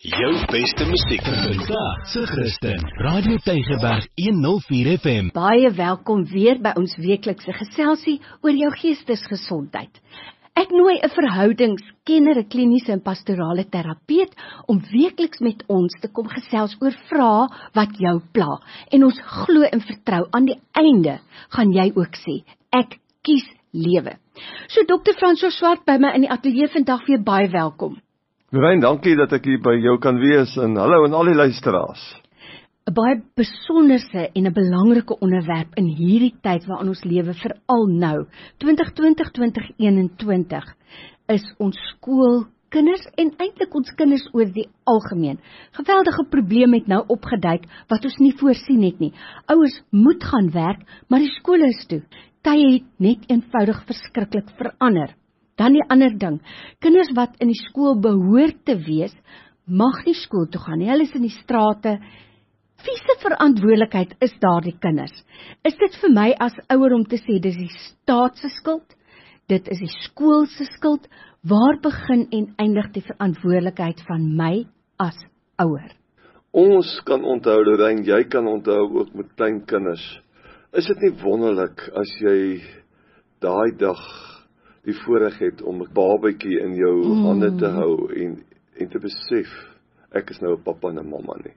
Jou beste musiek vandag se Christen Radio Tygerberg 104 FM. Baie welkom weer by ons weeklikse geselsie oor jou geestesgesondheid. Ek nooi 'n verhoudingskenner, 'n kliniese en pastorale terapeut om weekliks met ons te kom gesels oor vrae wat jou pla. En ons glo en vertrou aan die einde gaan jy ook sê, ek kies lewe. So Dr. François Swart by my in die ateljee vandag weer baie welkom. Lorraine, dankie dat ek hier by jou kan wees en hallo aan al die luisteraars. 'n Baie besonderse en 'n belangrike onderwerp in hierdie tyd waarin ons lewe, veral nou, 2020-2021, is ons skoolkinders en eintlik ons kinders oor die algemeen. Geweldige probleme het nou opgeduik wat ons nie voorsien het nie. Ouers moet gaan werk, maar die skole is toe. Tye het net eenvoudig verskriklik verander. Dan die ander ding, kinders wat in die skool behoort te wees, mag nie skool toe gaan nie. Hulle is in die strate. Wie se verantwoordelikheid is daardie kinders? Is dit vir my as ouer om te sê, dis die staat se skuld? Dit is die skool se skuld? Waar begin en eindig die verantwoordelikheid van my as ouer? Ons kan onthou, Lorraine, jy kan onthou ook met klein kinders. Is dit nie wonderlik as jy daai dag die voorreg het om 'n babatjie in jou hande te hou en te besef, ek is nou 'n pappa en 'n mamma nie.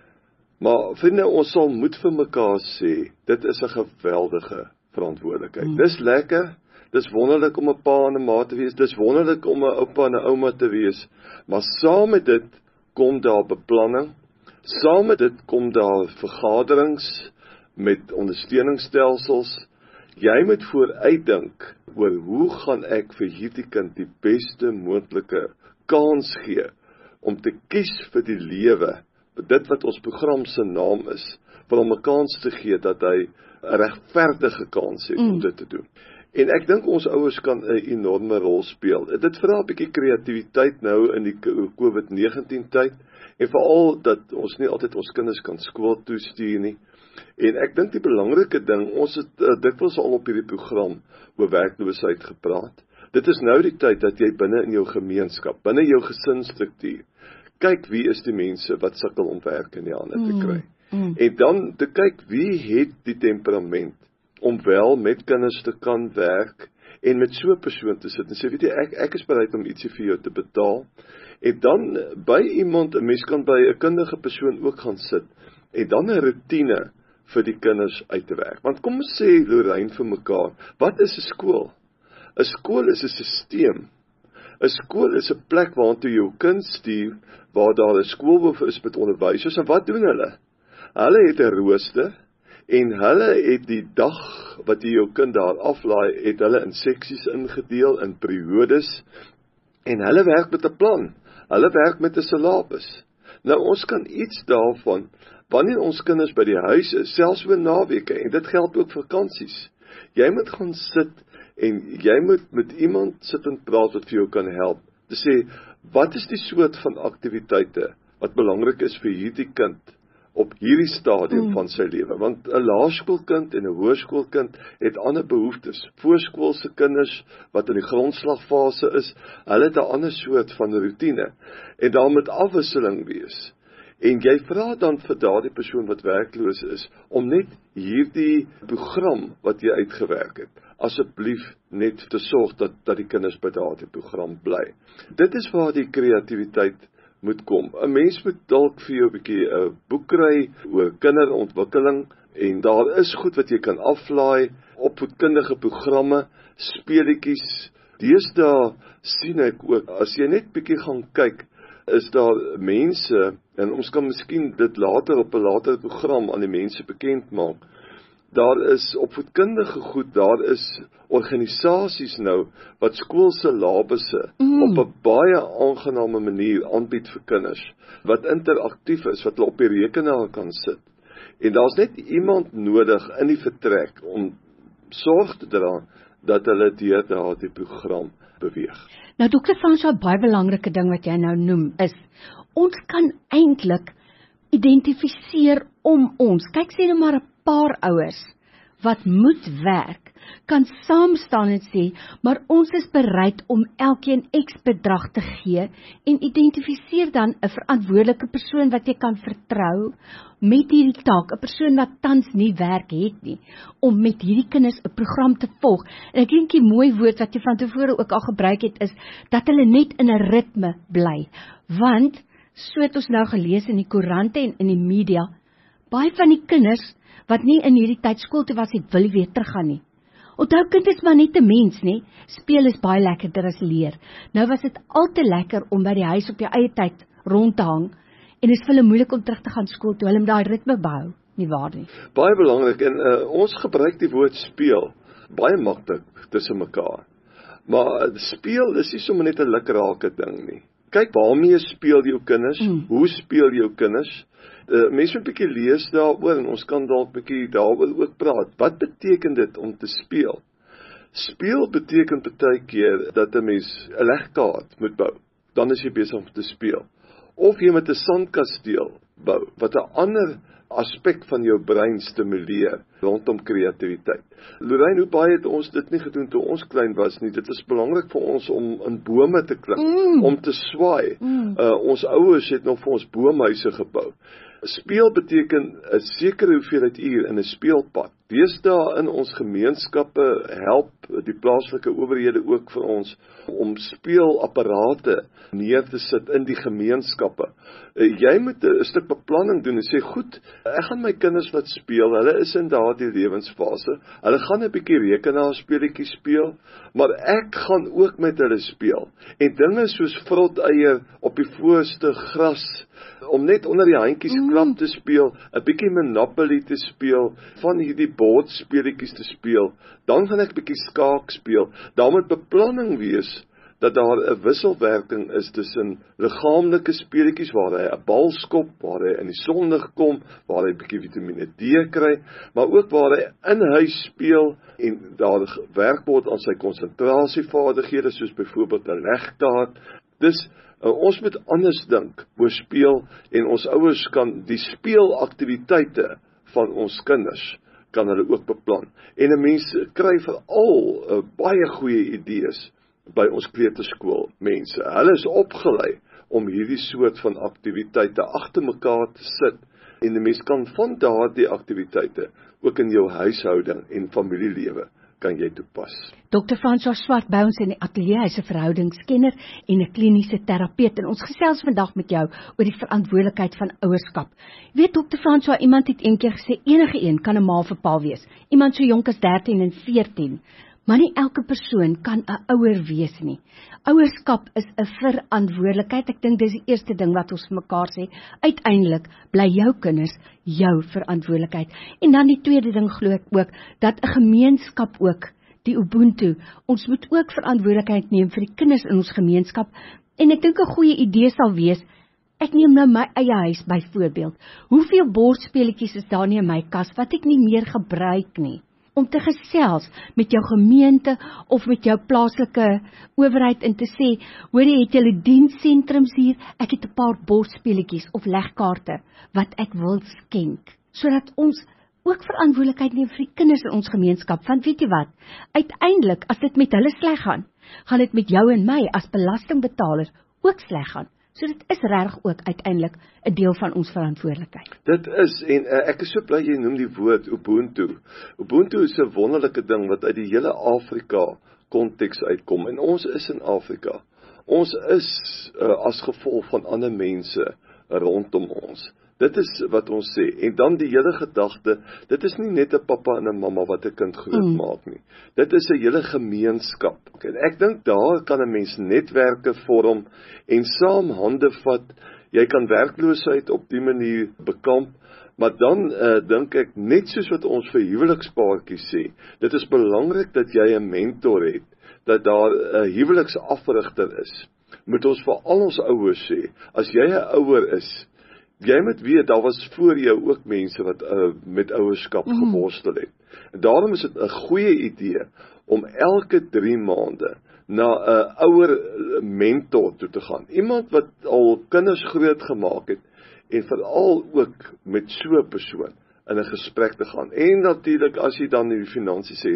Maar vriende, ons sal moet vir mekaar sê, dit is 'n geweldige verantwoordelikheid. Dis lekker, dis wonderlik om 'n pa en 'n ma te wees, dis wonderlik om 'n oupa en 'n ouma te wees, maar saam met dit kom daar beplanning, saam met dit kom daar vergaderings met ondersteuningsstelsels. Jy moet vooruitdink oor hoe gaan ek vir hierdie kind die beste moontlike kans gee om te kies vir die lewe, dit wat ons program se naam is, vir hom 'n kans te gee dat hy 'n regverdige kans het om dit te doen. En ek dink ons ouers kan 'n enorme rol speel. Dit vra 'n bietjie kreatiwiteit nou in die COVID-19 tyd, en veral dat ons nie altyd ons kinders kan skool toe stuur nie. En ek dink die belangrike ding, ons het dikwels al op hierdie program oor werkloosheid gepraat. Dit is nou die tyd dat jy binne in jou gemeenskap, binne jou gesinsstruktuur, kyk wie is die mense wat sukkel om werk in die hande te kry. En dan te kyk wie het die temperament om wel met kinders te kan werk en met so 'n persoon te sit en sê, weet jy, ek is bereid om ietsie vir jou te betaal. En dan by iemand, 'n mens kan by 'n kundige persoon ook gaan sit en dan 'n rotine vir die kinders uit te werk. Want kom ons sê, Lorraine, vir mekaar, wat is 'n skool? 'n Skool is 'n sisteem. 'n Skool is 'n plek waartoe jou kind stuur, waar daar 'n skoolhoof is met onderwysers, en wat doen hulle? Hulle het 'n rooster, en hulle het die dag wat jy jou kind daar aflaai, het hulle in seksies ingedeel, in periodes, en hulle werk met 'n plan. Hulle werk met 'n syllabus. Nou, ons kan iets daarvan, wanneer ons kinders by die huis is, selfs oor naweke, en dit geld ook vakansies. Jy moet gaan sit, en jy moet met iemand sit en praat wat vir jou kan help, te sê, wat is die soort van aktiwiteite, wat belangrik is vir hierdie kind, op hierdie stadium van sy lewe, want 'n laerskoolkind en 'n hoërskoolkind het ander behoeftes. Voorskoolse kinders wat in die grondslagfase is, hulle het 'n ander soort van rotine, en daar moet afwisseling wees. En jy vra dan vir daardie persoon wat werkloos is, om net hierdie program wat jy uitgewerk het, asseblief net te sorg dat die kinders by daardie program bly. Dit is waar die kreatiwiteit moet kom. 'n Mens moet dalk vir jou 'n bietjie 'n boek kry oor kinderontwikkeling, en daar is goed wat jy kan aflaai, opvoedkundige programme, speletjies. Deesdae sien ek ook, as jy net bietjie gaan kyk, is daar mense, en ons kan miskien dit later op 'n later program aan die mense bekend maak. Daar is opvoedkundige goed, daar is organisasies nou, wat skoolse labusse op 'n baie aangename manier aanbied vir kinders, wat interaktief is, wat hulle op die rekenaar kan sit. En daar's net iemand nodig in die vertrek, om sorg te dra, dat hulle deur daardie program beweeg. Nou Dr. François, baie belangrike ding wat jy nou noem, is, ons kan eintlik identifiseer om ons, kyk sê nou maar 'n paar ouers, wat moet werk, kan saam staan en sê, maar ons is bereid om elkeen X bedrag te gee en identifiseer dan 'n verantwoordelike persoon wat jy kan vertrou met hierdie taak, 'n persoon wat tans nie werk het nie, om met hierdie kinders 'n program te volg. En ek dink die mooi woord wat jy van tevore ook al gebruik het, is dat hulle net in 'n ritme bly. Want, so het ons nou gelees in die koerante en in die media, baie van die kinders wat nie in hierdie tyd skool toe was, het wil nie weer teruggaan nie. Onthou, kind is maar net 'n mens, nie? Speel is baie lekkerder as leer. Nou was dit al te lekker om by die huis op jou eie tyd rond te hang, en is vir hulle moeilik om terug te gaan skool toe, hulle moet daai ritme behou, nie waar nie? Baie belangrik, en ons gebruik die woord speel, baie maklik tussen mekaar. Maar speel is nie sommer net 'n lukrake ding nie. Kyk, waarmee speel jou kinders? Hoe speel jou kinders? Mense moet 'n bietjie lees daaroor, en ons kan dalk 'n bietjie daaroor ook praat. Wat beteken dit om te speel? Speel beteken baie keer dat 'n mens 'n legkaart moet bou. Dan is jy besig om te speel. Of jy met 'n sandkasteel bou, wat 'n ander aspek van jou brein stimuleer rondom kreatiwiteit. Lorraine, hoe baie het ons dit nie gedoen toe ons klein was nie? Dit is belangrik vir ons om in bome te klim, om te swaai. Ons ouers het nog vir ons boomhuise gebou. Speel beteken 'n sekere hoeveelheid uur in 'n speelpad. Deesdae in ons gemeenskappe help die plaaslike owerhede ook vir ons om speelapparate neer te sit in die gemeenskappe. Jy moet 'n stuk beplanning doen en sê, goed, ek gaan my kinders laat speel, hulle is in daardie lewensfase, hulle gaan 'n bietjie rekenaarspeletjie speel, maar ek gaan ook met hulle speel. En dinge soos vroteier op die voorste gras, om net onder die handjies klap te speel, 'n bietjie Monopoly te speel, van hierdie bordspeletjies te speel, dan gaan ek 'n bietjie skaak speel. Daar moet beplanning wees dat daar 'n wisselwerking is tussen liggaamlike speletjies waar hy 'n bal skop, waar hy in die sonlig kom, waar hy 'n bietjie Vitamiene D kry, maar ook waar hy in huis speel en daar werk word aan sy konsentrasievaardighede, soos byvoorbeeld 'n legkaart. Dis ons moet anders dink oor speel, en ons ouers kan die speelaktiwiteite van ons kinders kan hulle ook beplan. En 'n mens kry veral baie goeie idees by ons kleuterskool mense. Hulle is opgelei om hierdie soort van aktiwiteite agter mekaar te sit, en 'n mens kan van daardie aktiwiteite ook in jou huishouding en familielewe kan jy toepas. Dr. François Swart by ons in die ateljee, hy is 'n verhoudingskenner en 'n kliniese terapeut, en ons gesels vandag met jou oor die verantwoordelikheid van ouerskap. Jy weet, Dr. François, iemand het eendag gesê, enige een kan 'n ma of 'n pa wees, iemand so jonk as 13 en 14, maar nie elke persoon kan 'n ouer wees nie. Ouerskap is 'n verantwoordelikheid. Ek dink dis die eerste ding wat ons vir mekaar sê. Uiteindelik bly jou kinders jou verantwoordelikheid. En dan die tweede ding glo ek ook, dat 'n gemeenskap ook, die Ubuntu, ons moet ook verantwoordelikheid neem vir die kinders in ons gemeenskap. En ek dink 'n goeie idee sal wees, ek neem nou my eie huis byvoorbeeld. Hoeveel bordspeletjies is daar nie in my kas wat ek nie meer gebruik nie? Om te gesels met jou gemeente of met jou plaaslike owerheid en te sê, hoor jy, het julle dienssentrums hier, ek het 'n paar bordspeletjies of legkaarte wat ek wil skenk, sodat ons ook verantwoordelikheid neem vir die kinders in ons gemeenskap, want weet jy wat, uiteindelik as dit met hulle sleg gaan, gaan dit met jou en my as belastingbetalers ook sleg gaan. So dit is regtig ook uiteindelik 'n deel van ons verantwoordelikheid. Dit is, en ek is so bly jy noem die woord Ubuntu. Ubuntu is 'n wonderlike ding wat uit die hele Afrika konteks uitkom, en ons is in Afrika. Ons is as gevolg van ander mense rondom ons. Dit is wat ons sê, en dan die hele gedagte, dit is nie net 'n pappa en 'n mamma wat 'n kind groot maak nie. Dit is 'n hele gemeenskap. En ek dink daar kan 'n mens netwerke vorm en saam hande vat. Jy kan werkloosheid op die manier bekamp, maar dan dink ek, net soos wat ons vir huwelikspaartjies sê, dit is belangrik dat jy 'n mentor het, dat daar 'n huweliksafrigter is. Moet ons vir al ons ouers sê, as jy 'n ouer is, jy moet weet, daar was voor jou ook mense wat met ouerskap geworstel het. En daarom is dit 'n goeie idee om elke 3 maande na 'n ouer mentor toe te gaan. Iemand wat al kinders groot gemaak het, en veral ook met so 'n persoon in 'n gesprek te gaan. En natuurlik, as jy dan die finansies het,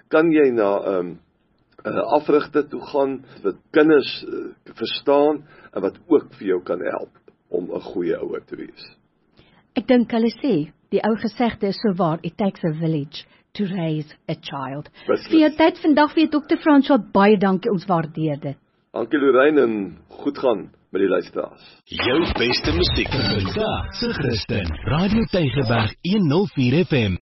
kan jy na afrigter toe gaan wat kinders verstaan en wat ook vir jou kan help om 'n goeie ouer te wees. Ek dink hulle sê, die ou gesegde is so waar, it takes a village to raise a child. Beslis. Vir jou tyd vandag weer Dr. François, baie dankie, ons waardeer dit. Dankie Lorraine en goed gaan met die luisteraars. Jou beste musiek vandag se Christen. Radio Tygerberg 104 FM.